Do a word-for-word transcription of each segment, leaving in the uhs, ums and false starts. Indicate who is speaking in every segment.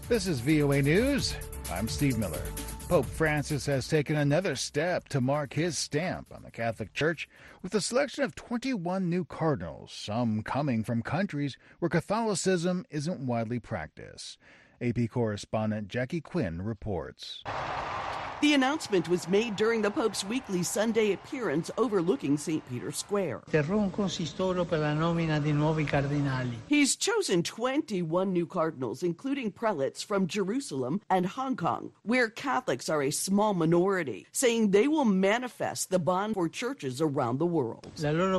Speaker 1: This is V O A News. I'm Steve Miller. Pope Francis has taken another step to mark his stamp on the Catholic Church with the selection of twenty-one new cardinals, some coming from countries where Catholicism isn't widely practiced. A P correspondent Jackie Quinn reports.
Speaker 2: The announcement was made during the Pope's weekly Sunday appearance overlooking Saint Peter's Square. He's chosen twenty-one new cardinals, including prelates from Jerusalem and Hong Kong, where Catholics are a small minority, saying they will manifest the bond for churches around the world.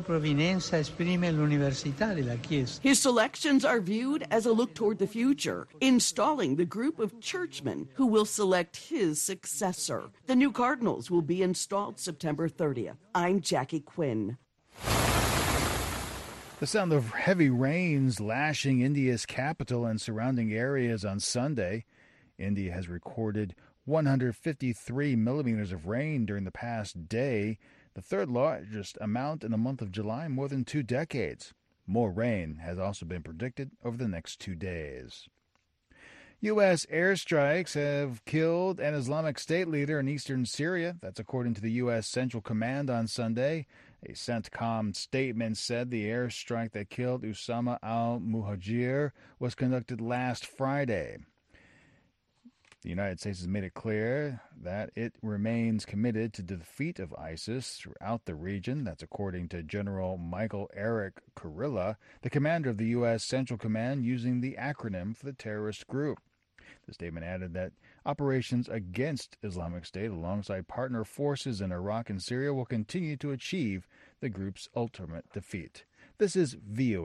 Speaker 2: His selections are viewed as a look toward the future, installing the group of churchmen who will select his successor. The new cardinals will be installed September thirtieth. I'm Jackie Quinn.
Speaker 1: The sound of heavy rains lashing India's capital and surrounding areas on Sunday. India has recorded one hundred fifty-three millimeters of rain during the past day, the third largest amount in the month of July in more than two decades. More rain has also been predicted over the next two days. U S airstrikes have killed an Islamic State leader in eastern Syria. That's according to the U S Central Command on Sunday. A CENTCOM statement said the airstrike that killed Usama al-Muhajir was conducted last Friday. The United States has made it clear that it remains committed to the defeat of ISIS throughout the region. That's according to General Michael Eric Kurilla, the commander of the U S Central Command, using the acronym for the terrorist group. The statement added that operations against Islamic State alongside partner forces in Iraq and Syria will continue to achieve the group's ultimate defeat. This is V O A.